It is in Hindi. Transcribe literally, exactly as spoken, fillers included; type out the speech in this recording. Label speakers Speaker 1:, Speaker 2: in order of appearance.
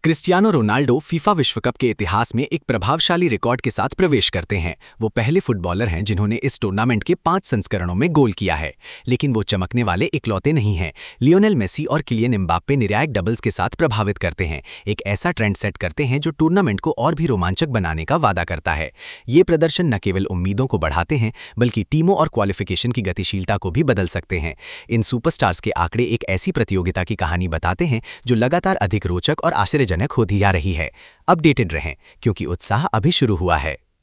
Speaker 1: क्रिस्टियानो रोनाल्डो फीफा विश्व कप के इतिहास में एक प्रभावशाली रिकॉर्ड के साथ प्रवेश करते हैं। वो पहले फुटबॉलर हैं जिन्होंने इस टूर्नामेंट के पांच संस्करणों में गोल किया है। लेकिन वो चमकने वाले इकलौते नहीं हैं। लियोनेल मेसी और किलियन एम्बाप्पे निर्णायक डबल्स के साथ प्रभावित करते हैं, एक ऐसा ट्रेंड सेट करते हैं जो टूर्नामेंट को और भी रोमांचक बनाने का वादा करता है। ये प्रदर्शन न केवल उम्मीदों को बढ़ाते हैं बल्कि टीमों और क्वालिफिकेशन की गतिशीलता को भी बदल सकते हैं। इन सुपरस्टार्स के आंकड़े एक ऐसी प्रतियोगिता की कहानी बताते हैं जो लगातार अधिक रोचक और आश्चर्यजनक होती जा रही है। अपडेटेड रहें क्योंकि उत्साह अभी शुरू हुआ है।